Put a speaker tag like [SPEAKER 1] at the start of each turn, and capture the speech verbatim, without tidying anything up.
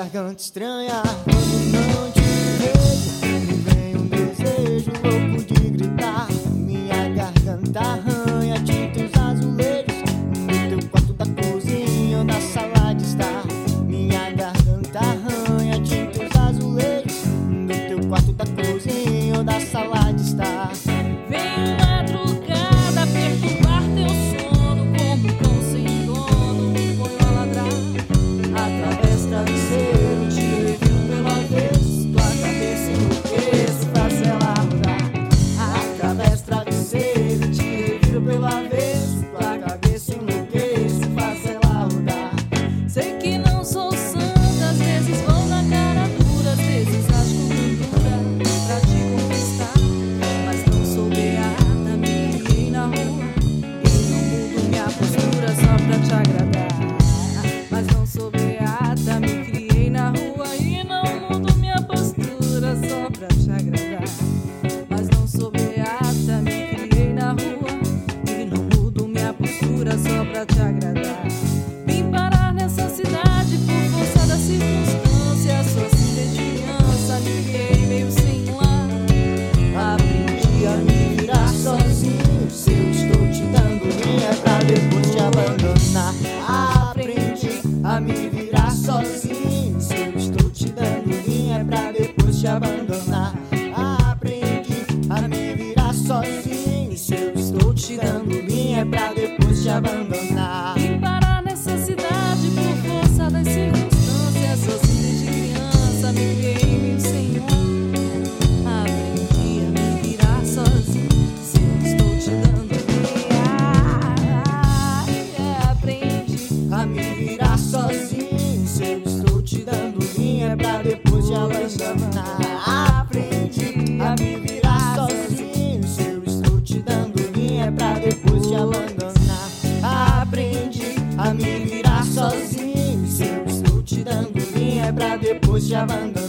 [SPEAKER 1] garganta estranha. Quando não te vejo, me vem um desejo louco de gritar. Minha garganta arranha, tinta os azulejos no teu quarto, da cozinha ou da sala de estar. Minha garganta arranha, tinta os azulejos no teu quarto, da cozinha ou da sala de estar.
[SPEAKER 2] Vem madrugada perturbar teu sono, como um cão sem dono, me põe a ladrar.
[SPEAKER 1] Através do travesseiro te reviro pela vez, tua cabeça enlouquece, faz ela rodar. Através do travesseiro te reviro pela vez, tua cabeça enlouquece, faz ela rodar.
[SPEAKER 2] Sei que não sou santa, às vezes vou na cara dura, às vezes acho gordura pra te conquistar. Mas não sou beata, me criei na rua e não mudo minha postura só pra te agradar. Mas não sou beata, me criei na rua e não mudo minha postura só pra te agradar. Mas não sou beata, me criei na rua e não mudo minha postura só pra te agradar. Vim parar nessa cidade por força da circunstância, sou assim desde criança, me criei meio sem lar.
[SPEAKER 1] Aprendi a me virar sozinho, se eu estou te dando linha pra depois te abandonar. Aprendi a me virar sozinho, se eu estou te dando linha pra depois te abandonar. Aprendi a me virar sozinho, se eu estou te dando linha pra depois te abandonar.
[SPEAKER 2] Vim parar nessa cidade por força das circunstâncias, sou assim desde criança, me criei meio sem lar. Aprendi a me virar sozinho, se eu estou te dando linha. Aprendi
[SPEAKER 1] A me virar sozinho, se eu estou te dando linha pra depois te abandonar. Aprendi a me virar sozinho, se eu estou te dando linha pra depois te abandonar. Aprendi a me virar sozinho, se eu estou te dando linha pra depois te abandonar.